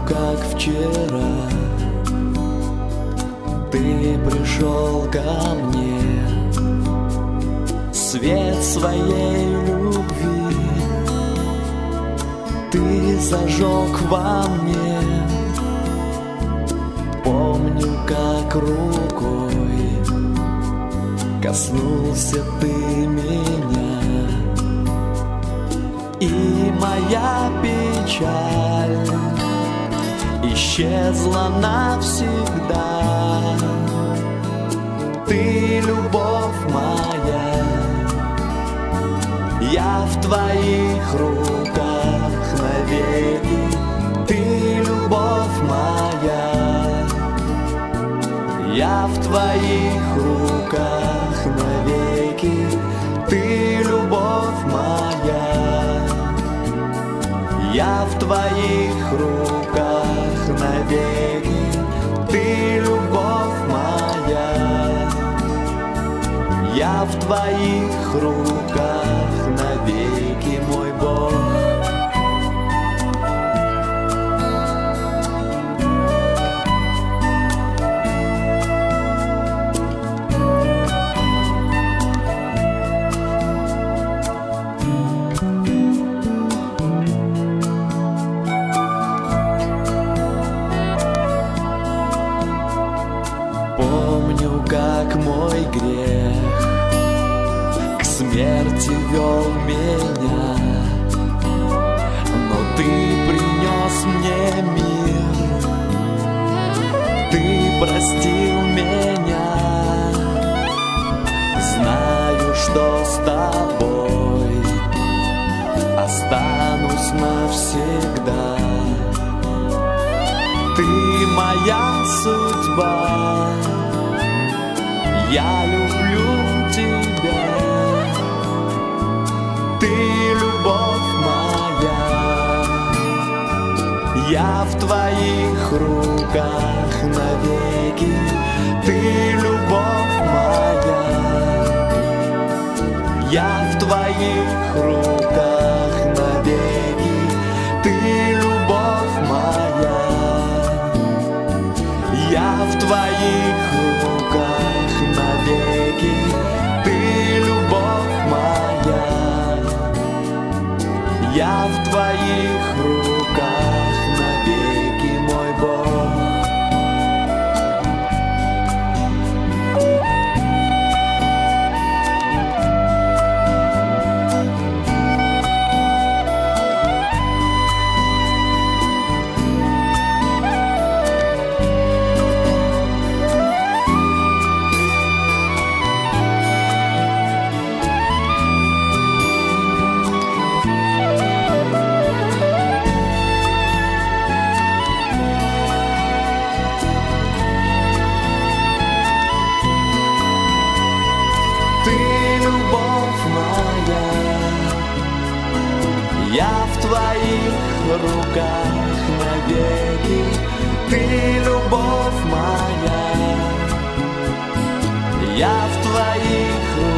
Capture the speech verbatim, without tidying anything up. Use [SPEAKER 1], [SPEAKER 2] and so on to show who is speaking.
[SPEAKER 1] как вчера ты пришел ко мне, свет своей любви ты зажег во мне. Помню, как рукой коснулся ты меня, и моя печаль исчезла навсегда. Ты любовь моя, я в твоих руках навеки. Ты любовь моя, я в твоих руках навеки. Ты любовь моя, я в твоих руках навеки. Ты любовь моя, я в твоих руках навеки, мой Бог. Помню, как мой грех к смерти вел меня, но ты принес мне мир, ты простил меня. Знаю, что с тобой останусь навсегда. Ты моя судьба, я люблю тебя. Ты любовь моя, я в твоих руках навеки. Ты любовь моя, я в твоих руках навеки. Ты любовь моя, я в твоих руках навеки. Ты любовь моя, я в твоих руках навеки, мой Бог. Я в твоих руках навеки. Ты любовь моя, я в твоих